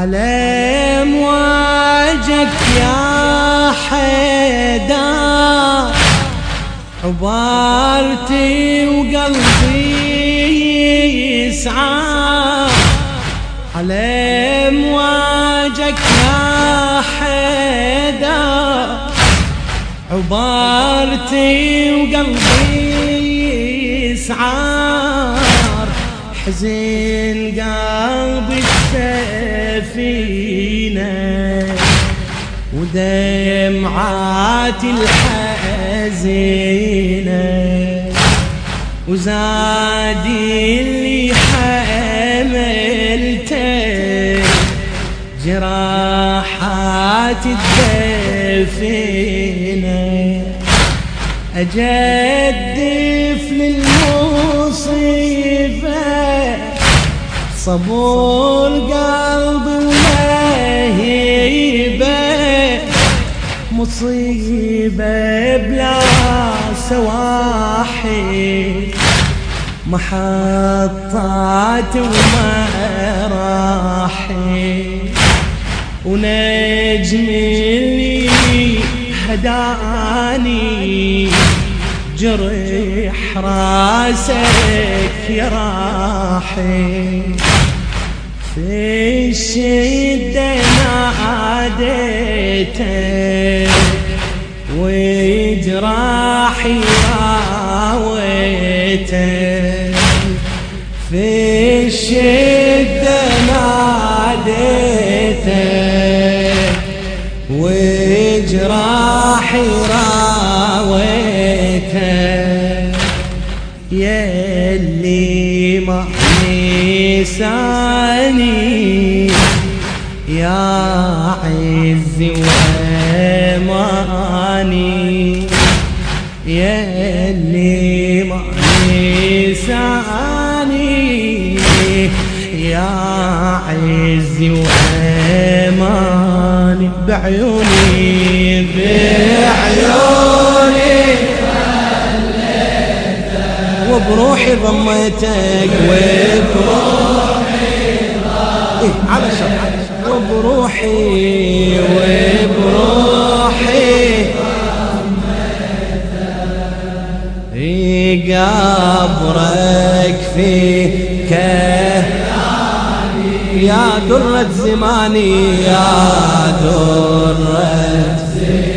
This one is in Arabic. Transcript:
على امواجك يا حيدر عبارتي وقلبي يسعى. على امواجك يا حيدر عبارتي وقلبي يسعار. حزين قلبي السفينة ودمعاتي الحزينة وزادي اللي حملته جراحاتي الدفينة. أجدف للمصيبة صبور قلبي ولهيبة. مصيبة بلا سواحل محطات ومراحل ونجم اللي هداني جرح راسك يا راحل. في الشدة ناديتك وجراحي راويتك. في الشدة ناديتك وجراحي راويتك. ياللي ما نساني يا عزي واماني. ياللي ما نساني يا عزي واماني. بعيوني وبروحي ضميتك وبروحي على شرح وبروحي ضميتك. قبرك في كهاني يا درة زماني يا درة